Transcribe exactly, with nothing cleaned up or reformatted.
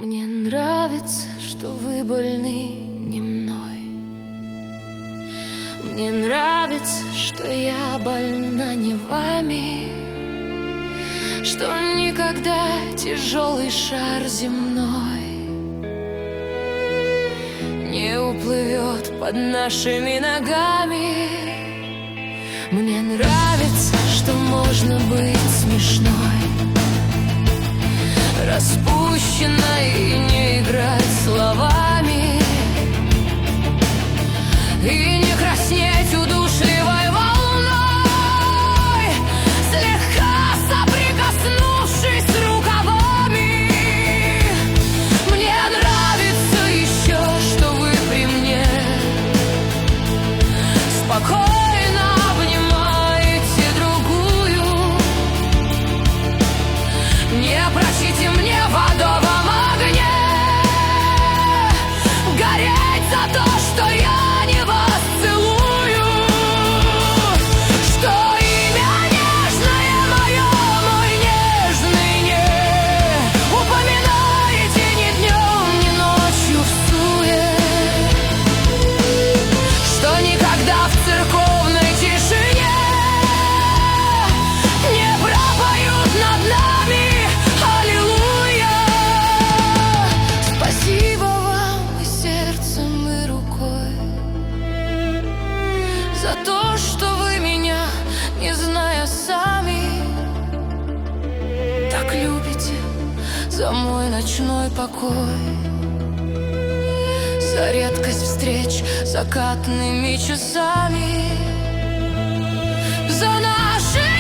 Мне нравится, что вы больны не мной. Мне нравится, что я больна не вами, что никогда тяжелый шар земной не уплывет под нашими ногами. Мне нравится, что можно быть смешной, распущенной и не играть словами, и не краснеть удушливой волной, слегка соприкоснувшись с рукавами. Мне нравится еще, что вы при мне спокойно обнимаете другую. Не просите мне в адовом огне гореть за то, что я не вас целую, что имя нежное мое, мой нежный, не упоминаете ни днем, ни ночью всуе, что никогда в церковной тишине не пропоют над нами аллилуйя. Спасибо вам и сердцем, и рукой за то, что вы меня, не зная сами, так любите, за мой ночной покой, за редкость встреч закатными часами, за наши